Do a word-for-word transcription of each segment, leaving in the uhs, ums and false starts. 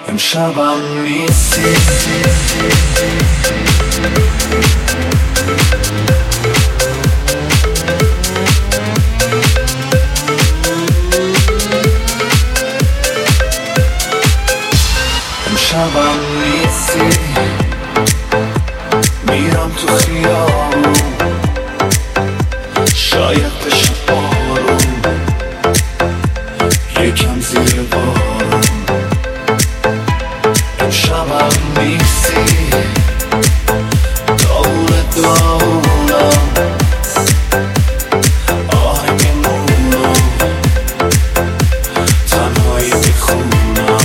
امشبم نیستی. امشبم نیستی، میرم تو خیابون، شاید بشه بارون، یکم زیر بارون. امشبم نیستی، داغون داغونم، آهنگ نونم، تنهایی میخونم.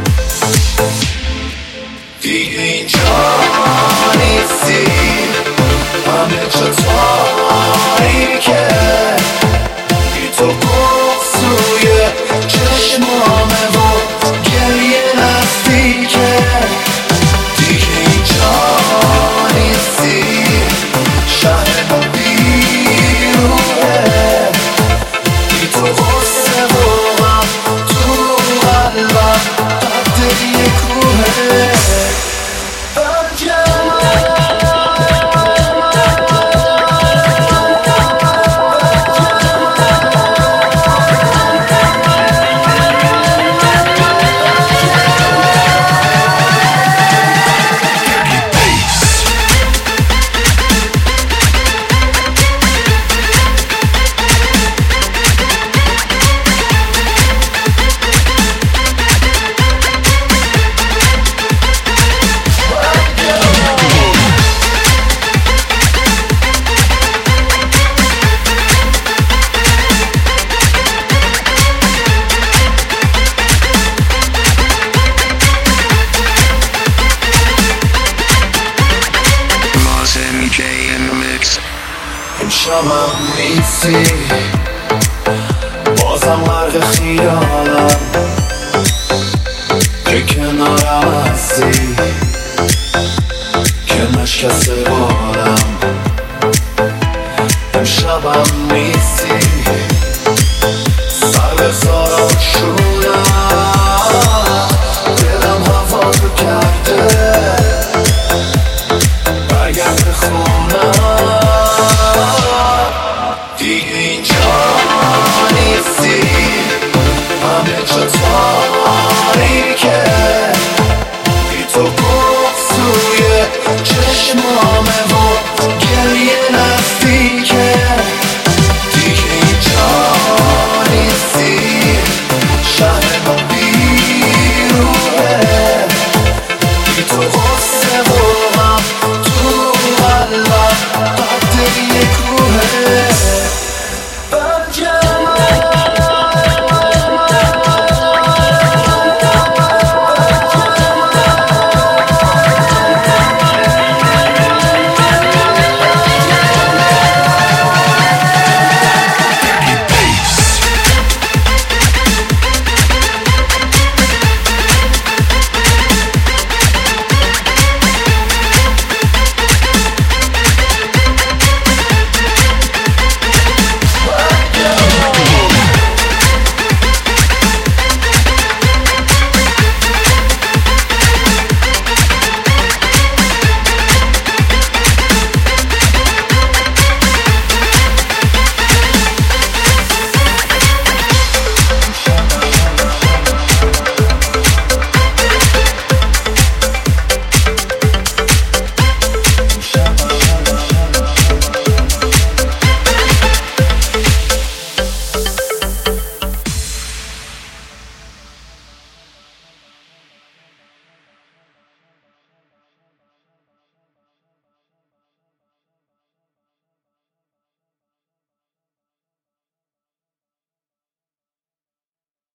دیگه اینجا نیستی، همه جا تاریکه، بی تو گفت سوی چشمامه و گریه نزدیکه. دیگه اینجا نیستی، شهر بیروحه، بی تو غصه و غم تو قلبم قد یه کوه. امشبم نیستی، بازم غرق خیالم، که کنارم هستی، که نشکسته بالم. امشبم نیستی، سر بزارم شونم، دلم هوا رو کرده، برگرد به خونم. دیگه اینجا نیستی، همه جا تاریکه،